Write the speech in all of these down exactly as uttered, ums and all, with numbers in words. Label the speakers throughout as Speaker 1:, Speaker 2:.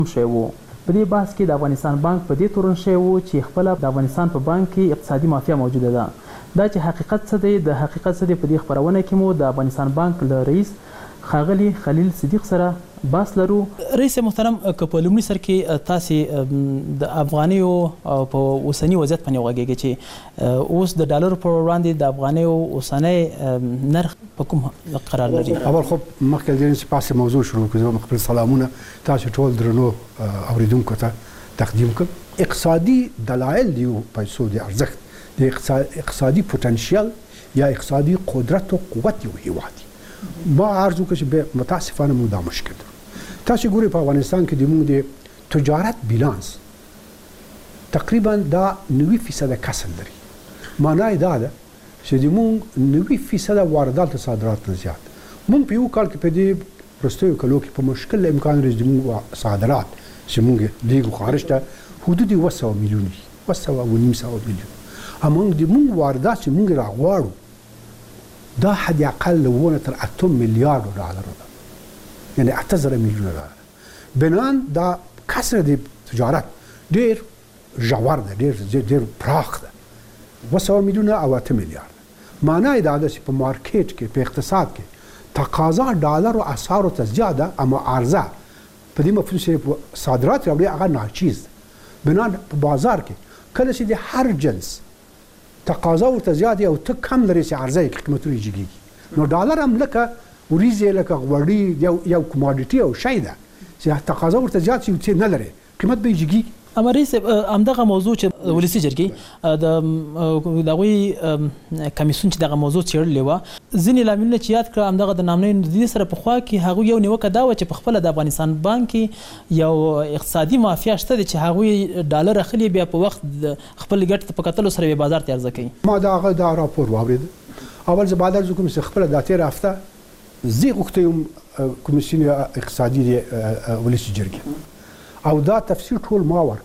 Speaker 1: شوی و. په دې بحث کې د افغانستان بانک په دې تورن شوی و چې خپله د افغانستان په بانک کې اقتصادي مافیا موجوده ده. دا چې حقیقت څه دی د حقیقت څه دی په دې خپرونه کې مو د افغانستان بانک له رئیس ښاغلي خلیل صدیق سره بحث لرو. رئیس محترم که په لومړي سر کې تاسې د افغانیو په اوسني وضعیت باندې وغږېږئ چې اوس د ډالرو پر وړاندې د افغانیو اوسنی نرخ په کوم قرار لري؟
Speaker 2: اول خب مخکې له دې چې پاسې موضوع شروع کړو زه خپل سلامونه تاسو ټول درنو اوریدونکو ته تقدیم کړم. اقتصادي دلایل دي پیسو د ارزښت د اقتصادي پوتنشیل یا اقتصادي قدرت او قوت یو هیواد ما عرض وکړ چې متاسفانه موږ دا مشکل درلود. تاسو ګورئ په افغانستان کې د موږ د تجارت بیلانس تقریبا دا نوي فیصده کسر لري. معنی یې دا ده چې د موږ نوي فیصده واردات او صادرات نه زیات. موږ په یو کال کې په دې وروستیو کلو کې په مشکل امکان لري چې موږ صادرات چې موږ لیږو خارج ته حدود اوه سوه میلیون وي اوه سوه او نیم سوه میلیون. اما د موږ واردات چې موږ راغواړو دا حد اقل لونه تر اتم میلیارډ ډالر ده، یعنی اته زره میلیون ډالر. بنان دا کسر د تجارت ډیر ژور ده، ډیر ډیر پراخ ده، اوه سوه میلیون او اته میلیارډ. معنی یې دا ده چې په مارکیټ کې په اقتصاد کې تقاضا ډالر او اسعارو ته زیاده اما عرضه په دې مفهوم چې صادرات راوړي هغه ناچیز ده. بنان په بازار کې کله چې د هر جنس تقاضا ورته زیاده او ته کم لري چې عرضه کې قیمتونه جګیږي، نو ډالر هم لکه وریځې لکه غوړي یو یو کوماډیټي او شی ده چې تقاضا ورته زیات شي چې نه لري قیمت به یې جګیږي.
Speaker 1: اما رئیس همدغه موضوع چې ولسي جرګې د هغوی کمیسیون چې دغه موضوع څېړلې وه ځینې لاملونه چې یاد کړه همدغه د نامنیو نظریې سره پخوا کې هغوی یو نیوکه دا وه چې پخپله د افغانستان بانک کې یو اقتصادي مافیا شته دی چې هغوی ډالر اخلي بیا په وخت خپل ګټې ته په کتلو سره بیا بازار ته عرضه کوي.
Speaker 2: ما د هغه دا راپور واورېده. اول زه باید عرض وکړم چې خپله دا تېره هفته زه غوښتی یم کمیسیون اقتصادي د ولسي جرګې او دا تفسیر ټول ما ورک.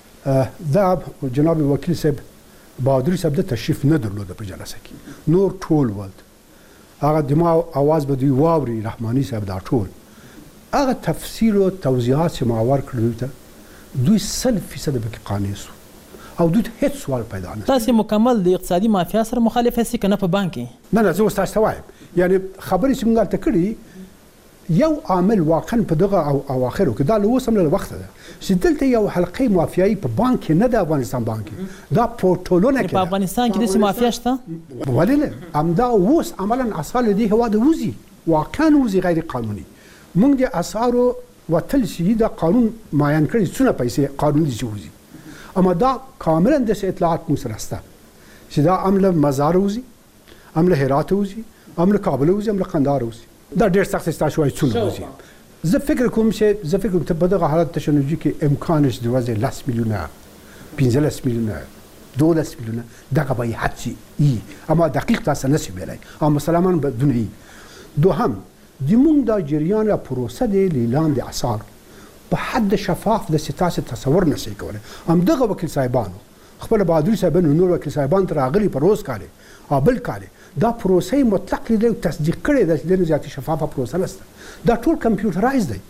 Speaker 2: دا جناب وکیل صاحب بهادري صاحب د تشریف نه درلوده په جلسه کې، نور ټول ولد هغه د ما اواز به دوی واوري رحماني صاحب دا ټول هغه تفسیر او توضیحات چې ما ورکړل دوی ته دوی سل فیصد پکې قانع سو او دوی هیڅ سوال پیدا نه.
Speaker 1: تاسو مکمل د اقتصادي مافیا سره مخالف یاست که نه په بانک کې؟
Speaker 2: نه نه زه اوس تاسو ته وایم یعنی خبرې چې موږ هلته کړي یو عامل واقعا په دغه او اواخرو کې دا له اوس هم له وخته ده چې دلته یو حلقې مافیایي په بانک کې نه ده، افغانستان بانک کې دا پورټولونه کې
Speaker 1: په افغانستان کې داسې مافیا شته.
Speaker 2: ولې نه همدا اوس عملا اسعار دې هېواد وځي واقعا وځي غیر قانوني. موږ د اسعارو وتل چې دا قانون معین کړي څونه پیسې قانوني چې وځي، اما دا کاملا داسې اطلاعات موږ سره شته چې دا هم له مزار وځي، هم له هرات وځي، هم له کابل وځي، هم له قندهار وځي. دا ډېر سخت ستاسو وایي څونه وځي. زه فکر کوم چې زه فکر کوم ته په دغه حالت تشنجي کې امکان شته د ورځې لس میلیونه پنځلس میلیونه دولس میلیونه دغه به یې حد شي، اما دقیق تاسو نشئ ویلی او مسلمان بدون ای. دوهم د موږ دا جریان یا پروسه د لیلام د اسعار په حد شفاف د ستاسو تصور نشئ کولی. همدغه وکیل صاحبانو خپل بهادري صاحبانو نور وکیل صاحبان تر راغلي په روز کالي او بل کالي دا پروسه مطلق لیدل تصدیق کړي د دې زیاتې شفافه پروسه نشته. دا ټول کمپیوټرایز دی،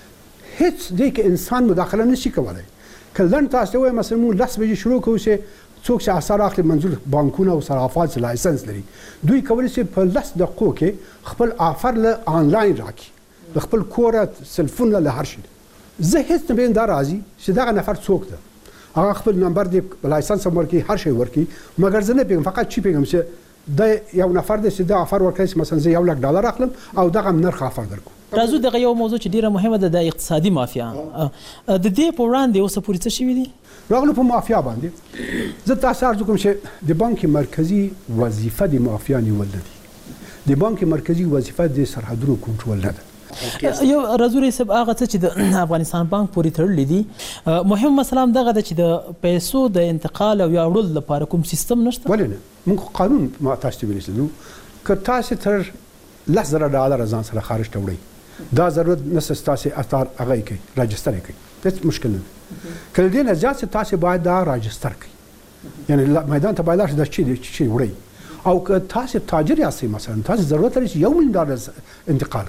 Speaker 2: هیڅ دی کې انسان مداخله نشي کولی. کله تاسو وایي مثلا موږ لس بجې شروع کوو چې څوک چې اسعار اخلي منظور بانکونه او صرافات لایسنس لري دوی کولی شي په لس دقیقو کې خپل آفر له آنلاین راکړي د خپل کوره سلفون له هر شي. زه هیڅ نه بیم دا راځي چې دغه نفر څوک ده، هغه خپل نمبر دی لایسنس هم ورکړي هر شی ورکړي، مګر زه نه پیږم فقط چی پیږم چې د یو نفر دی چې دا آفر ورکړي مثلا زه یو لک ډالر اخلم او دغه نرخ آفر درکوم.
Speaker 1: راځو دغه یو موضوع چې ډیره مهمه ده د اقتصادي مافیا د دې په وړاندې اوسه پورې څه شوي دي؟
Speaker 2: راغلو په مافیا باندې زه تاسو عرض کوم چې د بانک مرکزی وظیفه د مافیا نیول نه دي. د بانک مرکزی وظیفه د سرحدونو کنټرول نه ده.
Speaker 1: یو راځو رئیس صاحب هغه څه چې د افغانستان بانک پورې تړلي دي مهم مسله هم دغه ده چې د پیسو د انتقال او یا وړلو لپاره کوم سیستم نشته؟
Speaker 2: ولې نه؟ موږ قانون ما تاسو ته ویلی چې که تاسو تر لس زره ډالر ځان سره خارج ته وړئ دا ضرورت نشته ستاسو اثار هغه یې کوي راجستر یې کوي، هېڅ مشکل نه دی. که له دې نه زیات تاسو باید دا راجستر کړئ، یعنی میدان ته باید لاړ شئ دا چې دی چې وړئ. او که تاسو تاجر یاستئ مثلا تاسو ضرورت لري چې یو میلیون ډالر انتقال کړئ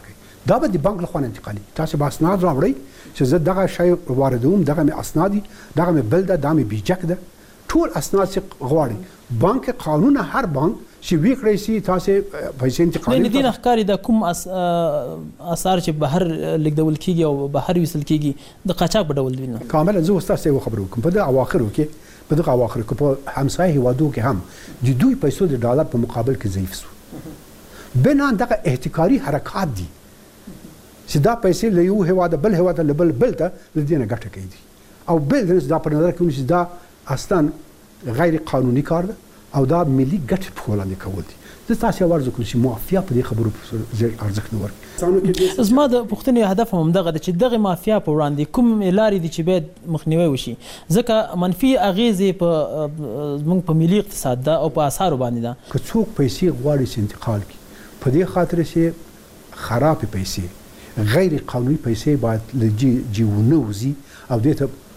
Speaker 2: دا به د بانک لخوا انتقالي تاسو به اسناد راوړئ چې زه دغه شی واردوم دغه مې اسناد دي دغه مې بل ده دا مې بیجک ده ټول اسناد چې غواړي بانک قانون هر بانک چې وی کړی سي تاسو پیسې انتقالي
Speaker 1: نه دي نه ښکاري د کوم اثار چې بهر لیږدول کیږي او بهر وصل کیږي د قاچاق په ډول دي نه
Speaker 2: کاملا زه اوس تاسو خبرو کوم په دغه اواخرو کې په دغه اواخرو کې په همسایه هیوادو کې هم د دوی پیسو د ډالر په مقابل کې ضعیف شو بنا دغه احتکاري حرکات دي چې دا پیسې له یو هیواد بل هیواد له بل بل ته له دې نه ګټه کوي او بل دا په نظر کې چې دا اصلا غیر قانوني کار ده او دا ملي ګټې په وړاندې کول دي زه تاسو ورزو کوم چې مافیا په دې خبرو ارزښت نه ورکوي
Speaker 1: زما د پوښتنې هدف هم دغه چې دغه مافیا په وړاندې کوم لارې دي چې باید مخنیوي وشي ځکه منفي اغیزې په زموږ په ملي اقتصاد ده او په اسعارو باندې ده
Speaker 2: که څوک پیسې غواړي چې انتقال کړي په دې خاطر چې خراب پیسې غیر قانوني پیسې باید له جی جیونه وزي او دې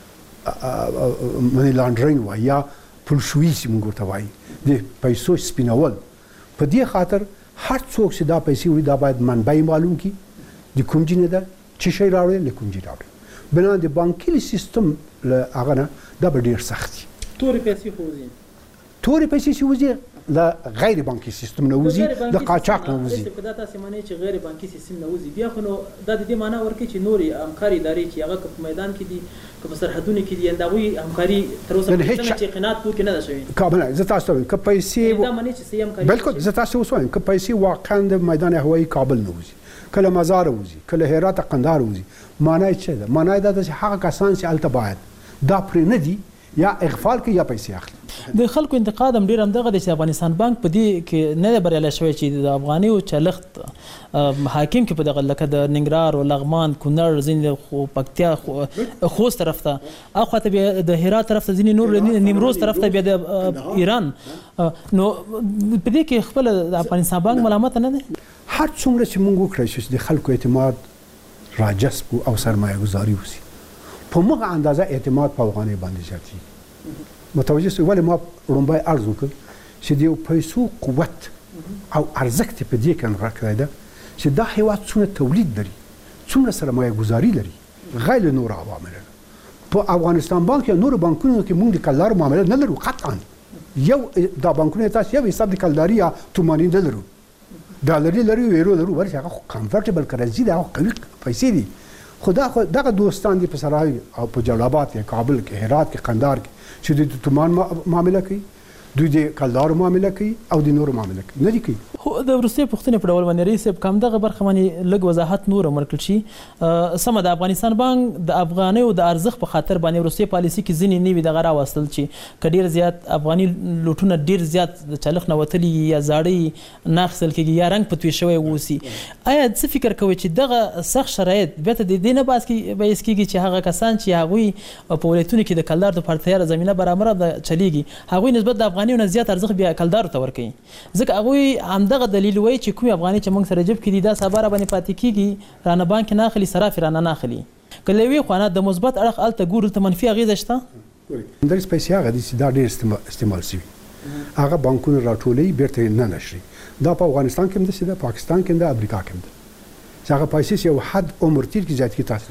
Speaker 2: ته منی لانډرینګ وایي یا پولشوي چې موږ ورته وایي د پیسو سپینول په دې خاطر هر څوک چې دا پیسې وړي دا باید منبع معلوم کړي د کوم ځای نه ده چې شی راوړي له کوم ځای راوړي بنا د بانکي سیستم له هغه نه دا به ډېر سخت وي
Speaker 1: تورې پیسې خو وځي
Speaker 2: تورې پیسې چې وځي له غیر بانکي سیستم نه وځي د قاچاق نه وځي
Speaker 1: دا تاسو معنی چې غیر بانکي سیستم نه وځي بیا خو نو دا د دې معنی ورکړي چې نورې همکاري ادارې چې هغه په میدان کې دي که په سرحدونو کې دي انداوی همکاري تر اوسه چې قناعت پورې نه ده شوې
Speaker 2: کاملا زه تاسو ته که پیسې
Speaker 1: دا معنی چې سیم کاری
Speaker 2: بالکل زه تاسو وسوایم که پیسې واقعا د میدان هوایي کابل نه وځي کله مزار وځي کله هرات قندهار وځي معنی څه ده معنی دا چې هغه کسان چې الته باید دا پرې نه دي یا اغفال کوي یا پیسې اخلي
Speaker 1: د خلکو انتقاد هم ډیر هم دغه د افغانستان بانک په دې کې نه بریالی شوی چې د افغاني او چلخت حاکم کې په دغه لکه د ننګرهار او لغمان کونړ ځینې خو پکتیا خوست طرف ته اخواته بیا د هرات طرف ته ځینې نور نیمروز طرف ته بیا د ایران نو په دې کې خپل د افغانستان بانک ملامت نه دی
Speaker 2: هر څومره چې موږ وکړی چې د خلکو اعتماد راجذب او سرمایه گذاري وشي په مغه اندازه اعتماد په افغاني باندې زیاتېږي متوجه سو ولې ما رومبای ارزو کړ چې د پیسو قوت او ارزښت په دې کې راکړی ده چې دا هیواد څونه تولید لري څومره سرمایه گذاري لري غیر نور عوامل په افغانستان بانک یا نور بانکونو کې موږ د کلدار معاملې نه لرو قطعا یو دا بانکونه تاسو یو حساب د کلداري یا توماني نه لرو ډالري لري یورو لرو ورته هغه کمفورټبل کرنسي ده او قوي پیسې دي خدا خو دغه دوستان دي په سرای او په جلال آباد کې کابل کې هرات کې قندهار کې چې د تومان معامله کوي دوی د کلدار معامله کوي او د نور معامله کوي نه دي کوي
Speaker 1: خو د وروستي پوښتنې په ډول باندې رئیس صاحب کوم دغه برخه باندې لږ وضاحت نور ورکړل شي سمه د افغانستان بانک د افغاني او د ارزښت په خاطر باندې وروستي پالیسي کې ځینې نوي دغه راوستل چې کډیر زیات افغاني لوټونه ډیر زیات د چلخ نه وتلي یا زاړی ناخصل کېږي یا رنګ پتوي شوی ووسی آیا څه فکر کوي چې دغه سخت شرایط بیا ته د دې نه باس کې به اسکیږي چې هغه کسان چې هغوی په ولایتونو کې د کلدار د پرتیار زمینه برابر ده چلیږي هغوی نسبت د افغاني نه زیات ارزښت بیا کلدار ته ورکوي ځکه هغوی همدغه دلیل وایي چې کوم افغاني چې موږ سره جب کې دي دا سبا را باندې پاتې کېږي رانه بانک نه اخلي صراف رانه نه اخلي که له یوې خوا نه د مثبت اړخ هلته ګورو ته منفي اغېزه شته
Speaker 2: همدغسې پیسې هغه دي چې دا ډېر استعمال شوي هغه بانکونه راټولوي بیرته نه نشري دا په افغانستان کې هم داسې ده پاکستان کې هم ده امریکا کې هم ده چې هغه پیسې چې یو حد عمر تیر کې زیات کې تاسو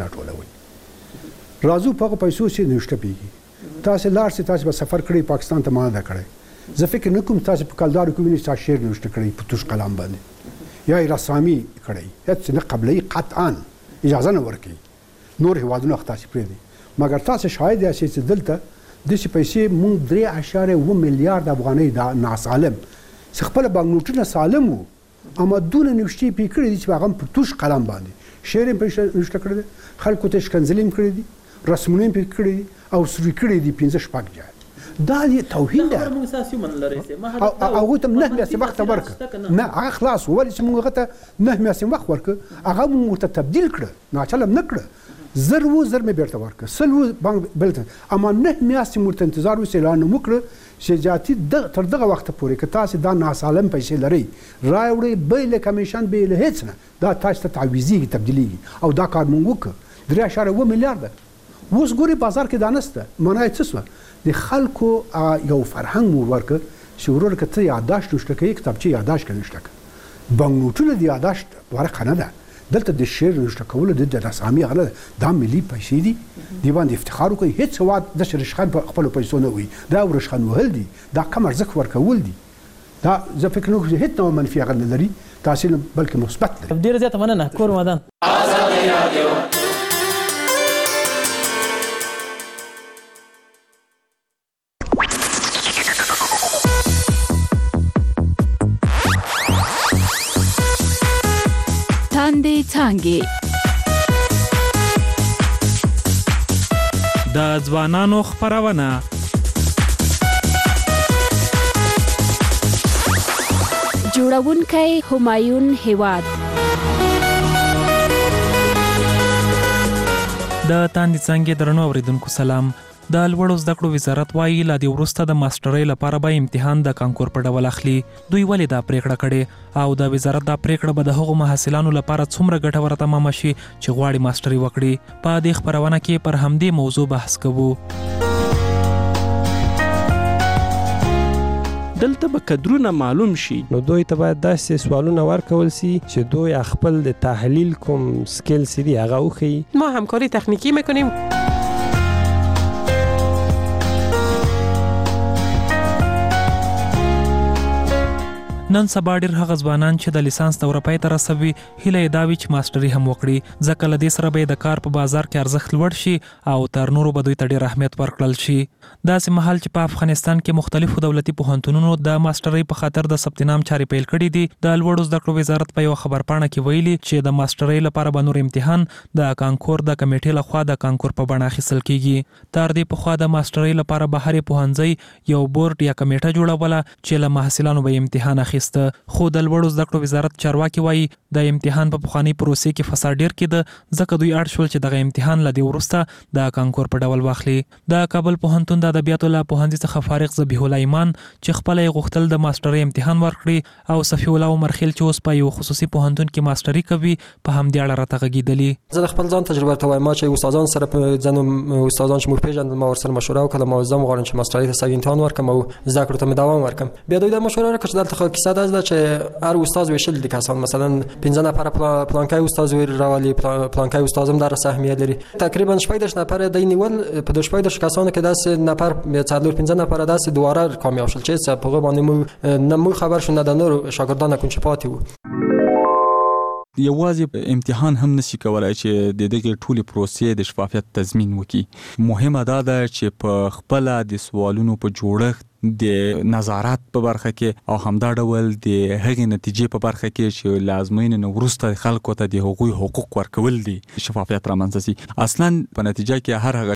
Speaker 2: راټولوئ راځو په هغه پیسو چې نوشته پیږي تاسو لاړ شئ تاسو به سفر کړی پاکستان ته ما ده کړی زه فکر نه کوم تاسو په کلدارو کې وینئ تاسو شعر نوشته کړی په توش قلم باندې یا یې رسامي کړی هېڅ نه قبلوي قطعا اجازه نه ورکوي نور هېوادونه خو تاسې پرېږدئ مګر تاسو شاید یاستئ چې دلته داسې پیسې مونږ درې اعشاریه اووه میلیارد افغانۍ دا ناسالم چې خپله بانکنوټونه سالم وو اما دونه نوشتې پرې کړي دي چې هغه هم په توش قلم باندې شعر یې پرې نوشته کړی دی خلکو ته ښکنځلې هم کړي دي رسمونه یې پرې کړي دي او سوري کړي دي پنځه شپږ ځایه دا یې توهین ده هغوی ته نه میاشتې وخت ورکړه نه هغه خلاص ولې چې موږ هغه ته نه میاشتې وخت ورکړه هغه موږ ورته تبدیل کړه ناچله نه کړه زر و زر مې بیرته ورکړه سل و بانک بل ته اما نه میاشتې مو ورته انتظار وسي اعلان مو وکړه چې جاتي تر دغه وخته پورې که تاسې دا ناسالم پیسې لرئ رایې وړئ بې له کمیشن بې له هېڅ نه دا تاسو ته تعویضېږي تبدیلېږي او دا کار مونږ وکړه درې اعشاریه اووه میلیارده اوس ګورئ بازار کې دا نشته معنی یې څه شوه د خلکو یو فرهنګ مو ورکړ چې ورور که ته یادداشت نوشته کوې کتابچې یادداشت کې نوشته کړه بانکنوټونه د یادداشت ورقه نه ده دلته د شعر رشته کول د رسامي غله د ملي پیسې دي دی باندې افتخار کوي هیڅ واد د شرشخان په خپل پیسو نه وي دا ورشخان وهل دي دا کم ارزښت ورکول دي دا زه فکر کوم چې هیڅ نوع منفي غل لري تاثیر بلکې مثبت دی.
Speaker 1: ډیره زیاته مننه کور مدان. آزادي رادیو
Speaker 3: تاندې څانګې
Speaker 4: د ځوانانو خپرونه
Speaker 3: جوړونکی همایون هیواد.
Speaker 4: د تاندې څانګې درنو اوریدونکو سلام. د لوړو زده کړو وزارت وایي لا د وروسته د ماسترۍ لپاره به امتحان د کانکور په ډول اخلي. دوی ولې دا پریکړه کړې او د وزارت دا پریکړه به د هغو محصلانو لپاره څومره ګټوره تمامه شي چې غواړي ماسترۍ وکړي؟ په دې خپرونه کې پر همدې موضوع بحث کوو.
Speaker 5: دلته به کدرونه معلوم شي نو دوی ته باید داسې سوالونه ورکول سي چې دوی خپل د تحلیل کوم سکیل سي دی هغه وښيي.
Speaker 6: ما همکاری تکنیکی میکنیم.
Speaker 4: نن سبا ډېر هغه ځوانان چې د لیسانس دوره پای ته رسوي هیله یې دا وي چې ماستري هم وکړي ځکه له دې سره به د کار په بازار کې ارزښت لوړ شي او تر نورو به دوی ته ډېر اهمیت ورکړل شي. داسې مهال چې په افغانستان کې مختلفو دولتي پوهنتونونو د ماسترۍ په خاطر د ثبت نام چارې پیل کړي دي، د لوړو زده کړو وزارت په یو خبرپاڼه کې ویلي چې د ماسترۍ لپاره به نور امتحان د کانکور د کمیټې لخوا د کانکور په بڼه اخیستل کیږي. تر دې پخوا د ماسترۍ لپاره به هرې پوهنځۍ یو بورډ یا کمیټه جوړوله چې له محصلانو به امتحان اخیسته. خو د لوړو زده کړو وزارت چارواکي وایي د امتحان په پخواني پروسې کې فساد ډیر کېده ځکه دوی اړ شول چې دغه امتحان له دې وروسته د کانکور په ډول واخلي. د کابل پوهنتون د ادبیاتو له پوهنځي څخه فارغ ذبیح الله ایمان چې خپل یې غوښتل د ماسترۍ امتحان ورکړي او صفی الله عمرخیل چې اوس په یو خصوصي پوهنتون کې ماستري کوي په همدې اړه راته غږېدلي.
Speaker 7: زه د خپل ځان تجربه ته وایم چې استادان سره په ځینو استادان چې موږ پیژندل ما ورسره مشوره وکړه ما زم غواړم چې ماسترۍ ته سږ امتحان ورکړم او زده کړو ته دوام ورکړم. بیا دوی د مشوره راکړه چې دلته کیسه ده چې هر استاد ویشل دي کسان مثلا پنځه نفر پلانکای استاد ویر راولي پلانکای استادم در سهمیه لري تقریبا شپږ نفر د نیول په د شپږ کسانو کې داس نفر څلور پنځه نفر داس دواره کامیاب شول چې په هغه باندې مو نه مو خبر شونه د نور شاګردانو کوم چې پاتې وو.
Speaker 8: یوازې امتحان هم نشي کولای چې د دغه ټولي پروسې د شفافیت تضمین وکړي. مهمه ده چې په خپل د سوالونو په جوړښت د نظارت په برخه کې او همدا ډول د هغې نتیجې په برخه کې چې لازمین نو وروسته خلکو ته د حقوق حقوق ورکول دي شفافیت رامنځته شي. اصلا په نتیجه کې هر هغه